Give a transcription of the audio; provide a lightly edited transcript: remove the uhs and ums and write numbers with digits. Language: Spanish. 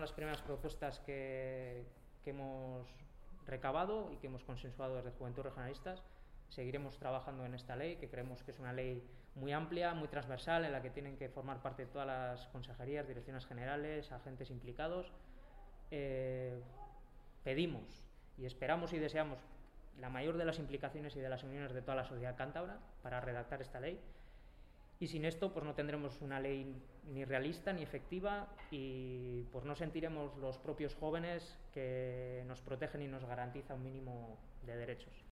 las primeras propuestas que hemos recabado y que hemos consensuado desde Juventud Regionalistas. Seguiremos trabajando en esta ley, que creemos que es una ley muy amplia, muy transversal, en la que tienen que formar parte todas las consejerías, direcciones generales, agentes implicados. Pedimos y esperamos y deseamos la mayor de las implicaciones y de las uniones de toda la sociedad cántabra para redactar esta ley. Y sin esto pues no tendremos una ley ni realista ni efectiva, y pues no sentiremos los propios jóvenes que nos protegen y nos garantizan un mínimo de derechos.